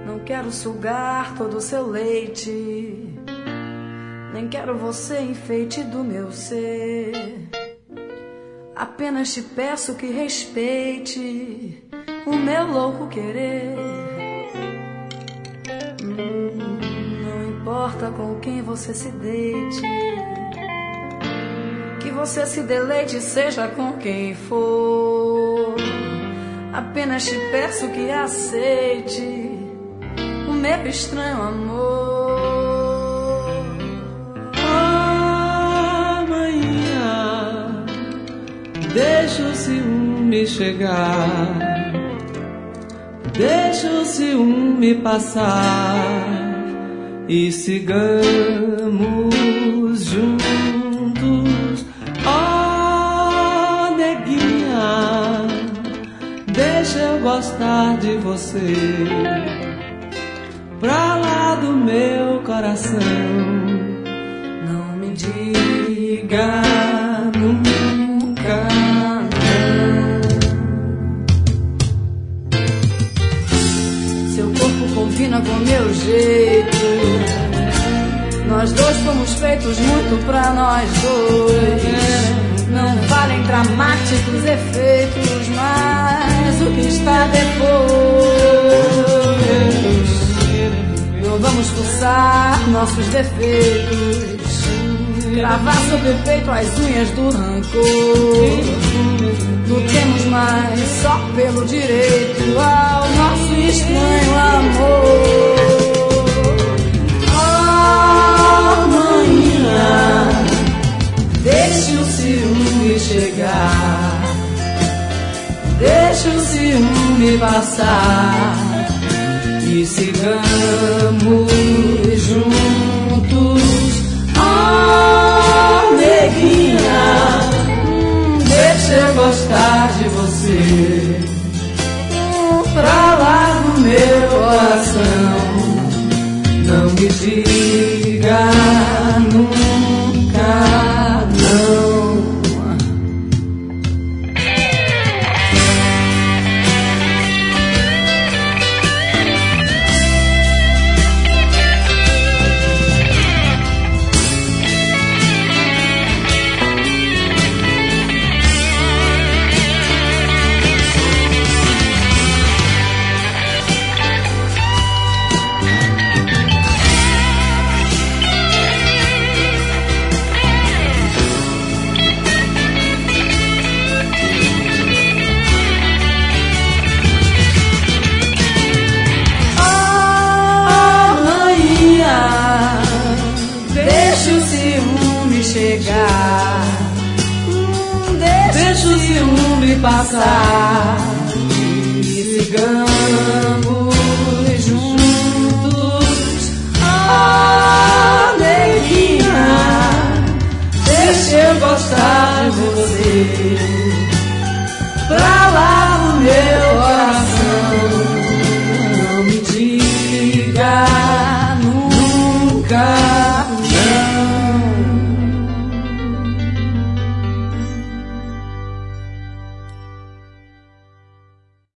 Não quero sugar todo o seu leite, nem quero você enfeite do meu ser. Apenas te peço que respeite o meu louco querer. Não importa com quem você se deite, que você se deleite, seja com quem for. Apenas te peço que aceite o meu estranho amor. Amanhã deixa o ciúme chegar, deixa o ciúme passar e sigamos juntos. Oh, neguinha, deixa eu gostar de você, pra lá do meu coração. Não me diga nunca não. Seu corpo combina com meu jeito, nós dois fomos feitos muito pra nós dois. Não valem dramáticos efeitos, mas o que está depois. Não vamos forçar nossos defeitos, gravar sobre o peito as unhas do rancor. Lutemos mais só pelo direito ao nosso estranho amor. Amanhã deixe o ciúme chegar, deixe o ciúme passar e sigamos juntos. Oh, neguinha, deixa eu gostar de você, pra lá do meu coração. Não me diga nunca não. Chegar, deixa o ciúme passar e sigamos